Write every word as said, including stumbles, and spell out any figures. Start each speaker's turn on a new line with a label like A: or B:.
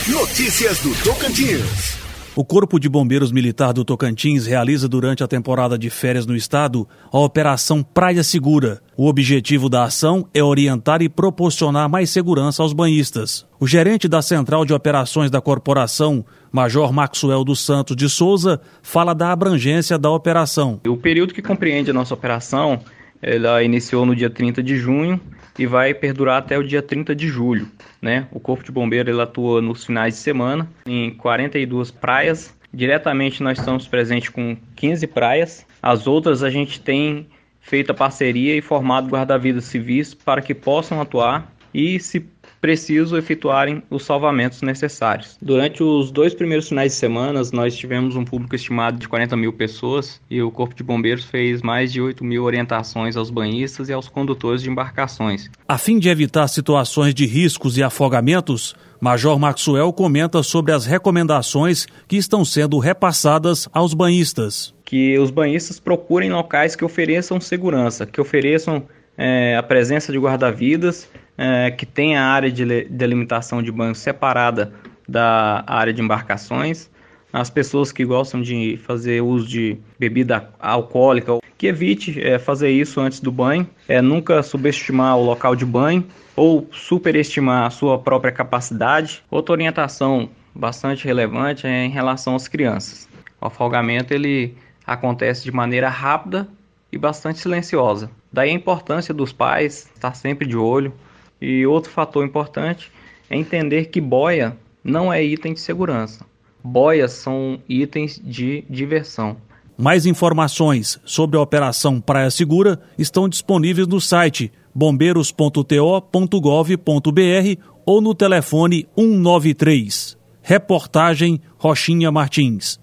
A: Notícias do Tocantins.
B: O Corpo de Bombeiros Militar do Tocantins realiza durante a temporada de férias no estado a Operação Praia Segura. O objetivo da ação é orientar e proporcionar mais segurança aos banhistas. O gerente da Central de Operações da Corporação, Major Maxwell dos Santos de Souza, fala da abrangência da operação.
C: O período que compreende a nossa operação, ela iniciou no dia trinta de junho e vai perdurar até o dia trinta de julho. Né? O Corpo de Bombeiro ele atua nos finais de semana em quarenta e duas praias. Diretamente nós estamos presentes com quinze praias. As outras a gente tem feito a parceria e formado guarda-vidas civis para que possam atuar e, se preciso, efetuarem os salvamentos necessários. Durante os dois primeiros finais de semana, nós tivemos um público estimado de quarenta mil pessoas e o Corpo de Bombeiros fez mais de oito mil orientações aos banhistas e aos condutores de embarcações.
B: A fim de evitar situações de riscos e afogamentos, Major Maxwell comenta sobre as recomendações que estão sendo repassadas aos banhistas.
C: Que os banhistas procurem locais que ofereçam segurança, que ofereçam é, a presença de guarda-vidas, É, que tem a área de delimitação de banho separada da área de embarcações. As pessoas que gostam de fazer uso de bebida alcoólica, que evite é, fazer isso antes do banho, é, nunca subestimar o local de banho ou superestimar a sua própria capacidade. Outra orientação bastante relevante é em relação às crianças. O afogamento ele acontece de maneira rápida e bastante silenciosa. Daí a importância dos pais estar sempre de olho. E outro fator importante é entender que boia não é item de segurança. Boias são itens de diversão.
B: Mais informações sobre a Operação Praia Segura estão disponíveis no site bombeiros ponto t o ponto gov ponto b r ou no telefone um nove três. Reportagem Rochinha Martins.